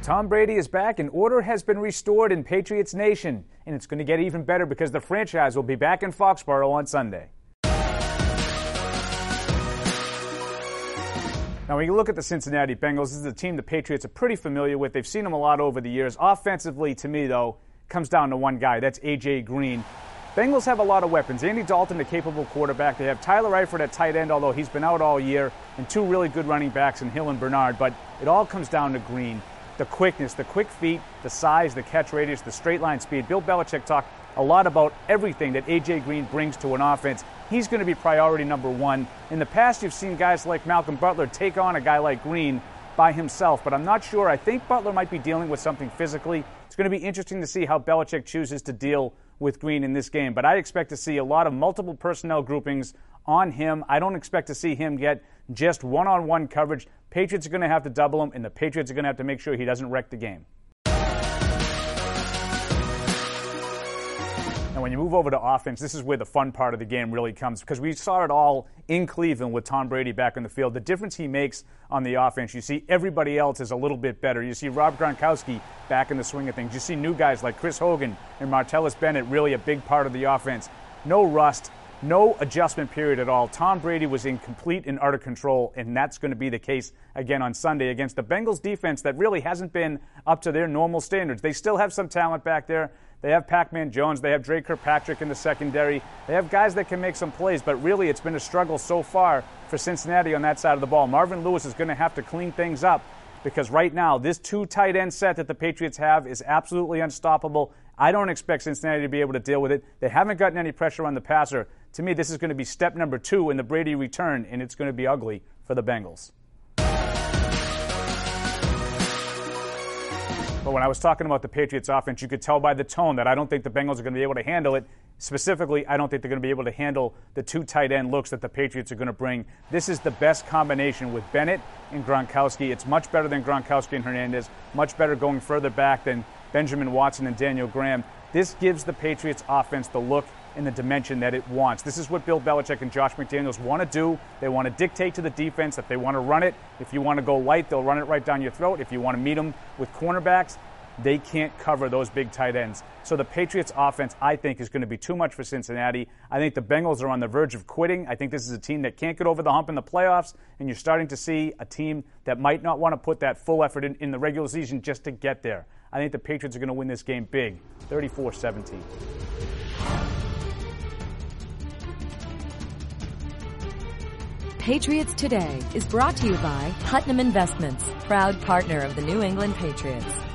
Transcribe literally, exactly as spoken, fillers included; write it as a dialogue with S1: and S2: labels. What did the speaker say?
S1: Tom Brady is back and order has been restored in Patriots Nation. And it's going to get even better because the franchise will be back in Foxborough on Sunday. Now, when you look at the Cincinnati Bengals, this is a team the Patriots are pretty familiar with. They've seen them a lot over the years. Offensively, to me, though, comes down to one guy. That's A J. Green. Bengals have a lot of weapons. Andy Dalton, the capable quarterback. They have Tyler Eifert at tight end, although he's been out all year, and two really good running backs in Hill and Bernard. But it all comes down to Green. The quickness, the quick feet, the size, the catch radius, the straight line speed. Bill Belichick talked a lot about everything that A J. Green brings to an offense. He's going to be priority number one. In the past, you've seen guys like Malcolm Butler take on a guy like Green by himself, but I'm not sure. I think Butler might be dealing with something physically. It's going to be interesting to see how Belichick chooses to deal with Green in this game, but I expect to see a lot of multiple personnel groupings on him. I don't expect to see him get just one-on-one coverage. Patriots are going to have to double him, and the Patriots are going to have to make sure he doesn't wreck the game. Now, when you move over to offense, this is where the fun part of the game really comes, because we saw it all in Cleveland with Tom Brady back on the field. The difference he makes on the offense, you see everybody else is a little bit better. You see Rob Gronkowski back in the swing of things. You see new guys like Chris Hogan and Martellus Bennett really a big part of the offense. No rust, no adjustment period at all. Tom Brady was in complete and utter control, and that's going to be the case again on Sunday against the Bengals defense that really hasn't been up to their normal standards. They still have some talent back there. They have Pac-Man Jones. They have Dre Kirkpatrick in the secondary. They have guys that can make some plays, but really it's been a struggle so far for Cincinnati on that side of the ball. Marvin Lewis is going to have to clean things up because right now this two tight end set that the Patriots have is absolutely unstoppable. I don't expect Cincinnati to be able to deal with it. They haven't gotten any pressure on the passer. To me, this is going to be step number two in the Brady return, and it's going to be ugly for the Bengals. But when I was talking about the Patriots offense, you could tell by the tone that I don't think the Bengals are going to be able to handle it. Specifically, I don't think they're going to be able to handle the two tight end looks that the Patriots are going to bring. This is the best combination with Bennett and Gronkowski. It's much better than Gronkowski and Hernandez, much better going further back than Benjamin Watson and Daniel Graham. This gives the Patriots offense the look and the dimension that it wants. This is what Bill Belichick and Josh McDaniels want to do. They want to dictate to the defense that they want to run it. If you want to go light, they'll run it right down your throat. If you want to meet them with cornerbacks, they can't cover those big tight ends. So the Patriots offense, I think, is going to be too much for Cincinnati. I think the Bengals are on the verge of quitting. I think this is a team that can't get over the hump in the playoffs, and you're starting to see a team that might not want to put that full effort in, in the regular season just to get there. I think the Patriots are going to win this game big, thirty-four seventeen.
S2: Patriots Today is brought to you by Putnam Investments, proud partner of the New England Patriots.